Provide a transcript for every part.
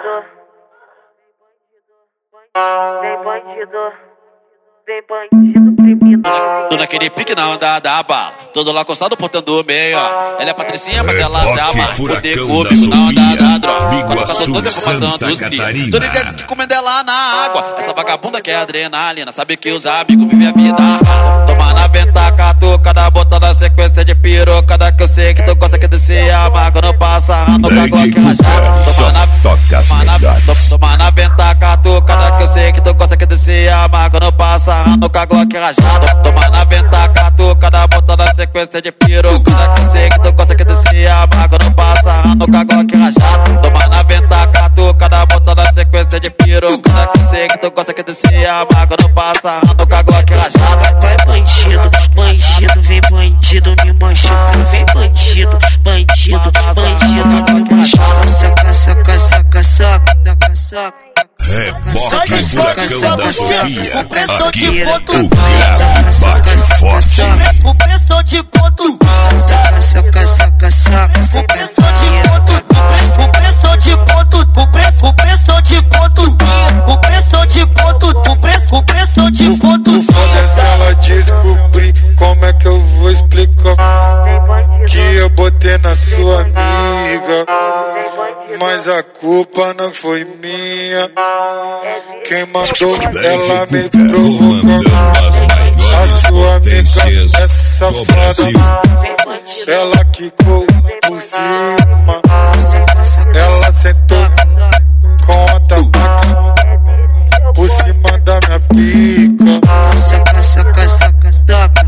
Vem bandido criminoso. Tô naquele pique na onda da bala, todo lá acostado portando o meio. Ela é patricinha, mas ela se ama. Poder comigo na onda da droga. Quando tá toda a informação dos crios. Tô ligado que comendo ela na água. Essa vagabunda que é adrenalina, sabe que os amigos vivem a vida. Toma na venta, catucada, bota na sequência de pirocada. Que eu sei que tu gosta que desce a marca. Quando passa no Glock rachado. Toma na venta, catucada, que eu sei que tu gosta que desce a marca. Quando passa no Glock rachado. Toma na venta, catucada, bota na sequência de pirocada. Que eu sei que tu gosta que desce a marca. Quando passa no Glock rachado. Toma na venta, catucada, bota na sequência de pirocada. Que eu sei que tu gosta que desce a marca. Quando passa no Glock rachado. Vai bandido, bandido, vem bandido me machuca. Vem bandido, bandido, bandido me machuca. Saca, saca, saca, saca, saca, saca. Reboque Furacão da Sofia. Aqui o grave bate forte. O pressão de ponto. Saca, saca, saca, saca, saca. O pressão de ponto. O pressão de ponto. O pressão de ponto. O pressão de ponto. Foda-se ela descobrir, como é que eu vou explicar que eu botei na sua amiga, mas a culpa não foi minha. Quem mandou ela me provocar? A sua amiga é safada. Ela quicou por cima, ela sentou com a tabaca por cima da minha pica. Saca, saca, saca, saca.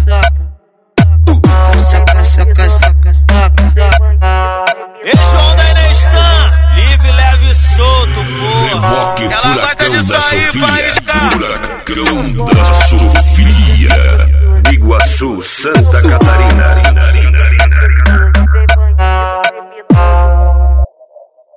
Saca, saca, saca, saca. Esse onda aí na Stan, livre, leve e solto, porra. Reboque Ela gosta disso aí, Furacão da Sofia. Iguaçu, Santa Catarina.